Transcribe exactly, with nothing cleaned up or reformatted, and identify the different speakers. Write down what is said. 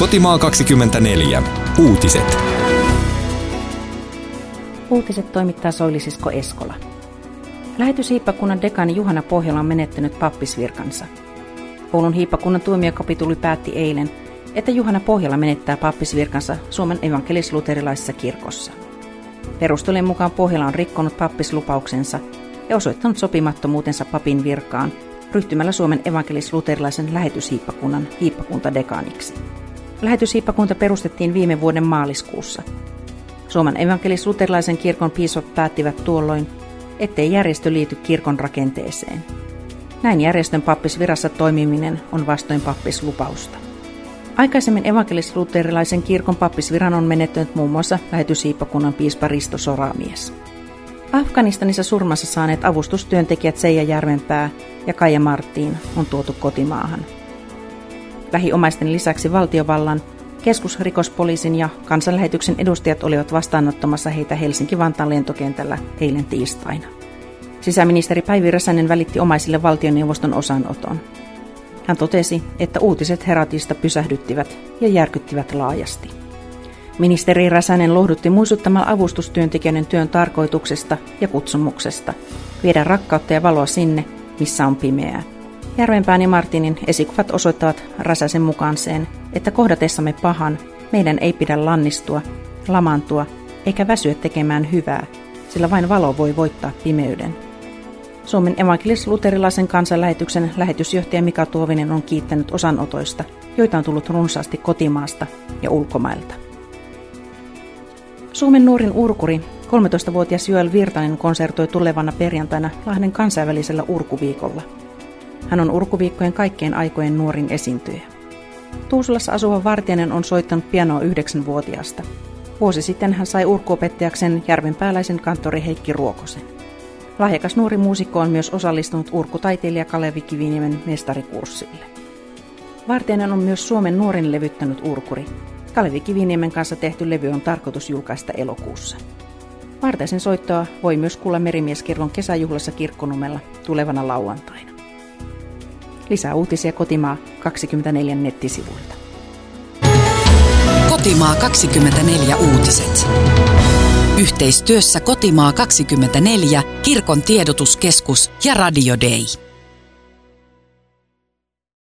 Speaker 1: Kotimaa kaksikymmentäneljä. Uutiset.
Speaker 2: Uutiset toimittaa Soili-sisko Eskola. Lähetyshiippakunnan dekaani Juhana Pohjola on menettänyt pappisvirkansa. Oulun hiippakunnan tuomiokapituli päätti eilen, että Juhana Pohjola menettää pappisvirkansa Suomen evankelis-luterilaisessa kirkossa. Perustelujen mukaan Pohjola on rikkonut pappislupauksensa ja osoittanut sopimattomuutensa papin virkaan ryhtymällä Suomen evankelis-luterilaisen lähetyshiippakunnan hiippakuntadekaaniksi. Lähetyshiippakunta perustettiin viime vuoden maaliskuussa. Suomen evankelis-luterilaisen kirkon piispat päättivät tuolloin, ettei järjestö liity kirkon rakenteeseen. Näin järjestön pappisvirassa toimiminen on vastoin pappislupausta. Aikaisemmin evankelis-luterilaisen kirkon pappisviran on menettänyt muun muassa lähetyshiippakunnan piispa Risto Soramies. Afganistanissa surmansa saaneet avustustyöntekijät Seija Järvenpää ja Kaija Marttiin on tuotu kotimaahan. Lähiomaisten lisäksi valtiovallan, keskusrikospoliisin ja kansanlähetyksen edustajat olivat vastaanottamassa heitä Helsinki-Vantaan lentokentällä eilen tiistaina. Sisäministeri Päivi Räsänen välitti omaisille valtioneuvoston osanoton. Hän totesi, että uutiset Heratista pysähdyttivät ja järkyttivät laajasti. Ministeri Räsänen lohdutti muistuttamalla avustustyöntekijöiden työn tarkoituksesta ja kutsumuksesta, viedä rakkautta ja valoa sinne, missä on pimeää. Järvenpään ja Martinin esikuvat osoittavat Räsäsen mukaan sen, että kohdatessamme pahan meidän ei pidä lannistua, lamaantua eikä väsyä tekemään hyvää, sillä vain valo voi voittaa pimeyden. Suomen evankelis-luterilaisen kansanlähetyksen lähetysjohtaja Mika Tuovinen on kiittänyt osanotoista, joita on tullut runsaasti kotimaasta ja ulkomailta. Suomen nuorin urkuri, kolmetoistavuotias Joel Virtanen konsertoi tulevana perjantaina Lahden kansainvälisellä urkuviikolla. Hän on urkuviikkojen kaikkien aikojen nuorin esiintyjä. Tuusulassa asuva Vartiainen on soittanut pianoa yhdeksänvuotiaasta. Vuosi sitten hän sai urkuopettajakseen järvenpääläisen kanttori Heikki Ruokosen. Lahjakas nuori muusikko on myös osallistunut urkutaiteilija Kalevi Kiviniemen mestarikurssille. Vartiainen on myös Suomen nuorin levyttänyt urkuri. Kalevi Kiviniemen kanssa tehty levy on tarkoitus julkaista elokuussa. Vartiaisen soittoa voi myös kuulla Merimieskirkon kesäjuhlassa Kirkkonumella tulevana lauantaina. Lisää uutisia Kotimaa kaksikymmentäneljä nettisivuilta.
Speaker 3: Kotimaa kaksikymmentäneljä uutiset. Yhteistyössä Kotimaa kaksikymmentäneljä, Kirkon tiedotuskeskus ja Radio Day.